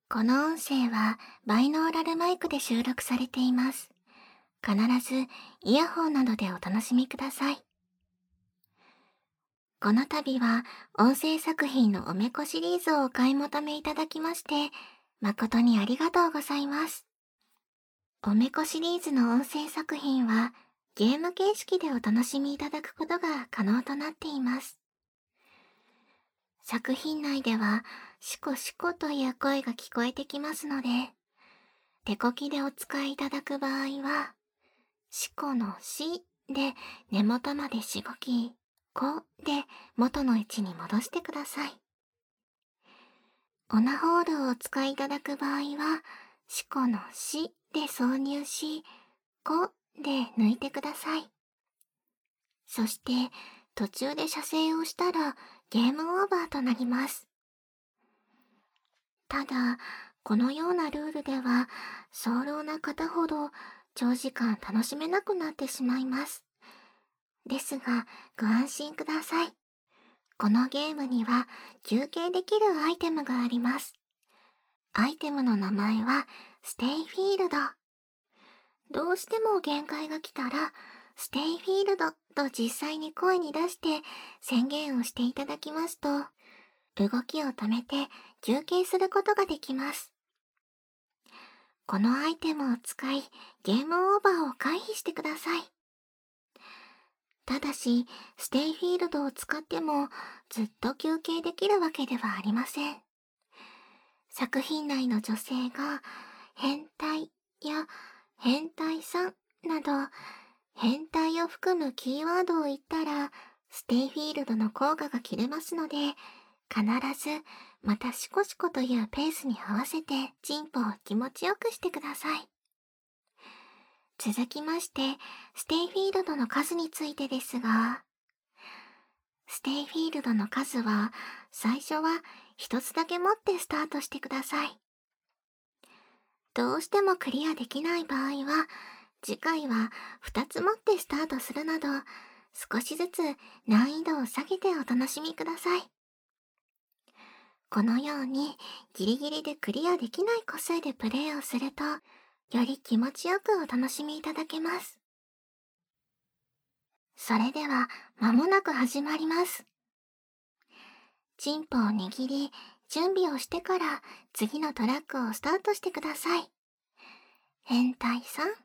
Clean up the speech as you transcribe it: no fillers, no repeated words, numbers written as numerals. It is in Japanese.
この音声はバイノーラルマイクで収録されています。必ずイヤホンなどでお楽しみください。この度は音声作品のおめこシリーズをお買い求めいただきまして誠にありがとうございます。おめこシリーズの音声作品はゲーム形式でお楽しみいただくことが可能となっています。作品内ではシコシコという声が聞こえてきますので、手こきでお使いいただく場合は、シコのシで根元までしごき、コで元の位置に戻してください。オナホールをお使いいただく場合は、シコのシで挿入し、コで抜いてください。そして途中で射精をしたらゲームオーバーとなります。ただ、このようなルールでは、早漏な方ほど長時間楽しめなくなってしまいます。ですが、ご安心ください。このゲームには休憩できるアイテムがあります。アイテムの名前は、ステイフィールド。どうしても限界が来たら、ステイフィールドと実際に声に出して宣言をしていただきますと、動きを止めて休憩することができます。このアイテムを使い、ゲームオーバーを回避してください。ただし、ステイフィールドを使ってもずっと休憩できるわけではありません。作品内の女性が変態や変態さんなど変態を含むキーワードを言ったらステイフィールドの効果が切れますので、必ずまたシコシコというペースに合わせてチンポを気持ちよくしてください。続きまして、ステイフィールドの数についてですが、ステイフィールドの数は最初は一つだけ持ってスタートしてください。どうしてもクリアできない場合は、次回は2つ持ってスタートするなど、少しずつ難易度を下げてお楽しみください。このようにギリギリでクリアできない個数でプレイをすると、より気持ちよくお楽しみいただけます。それでは間もなく始まります。チンポを握り、準備をしてから次のトラックをスタートしてください。変態さん、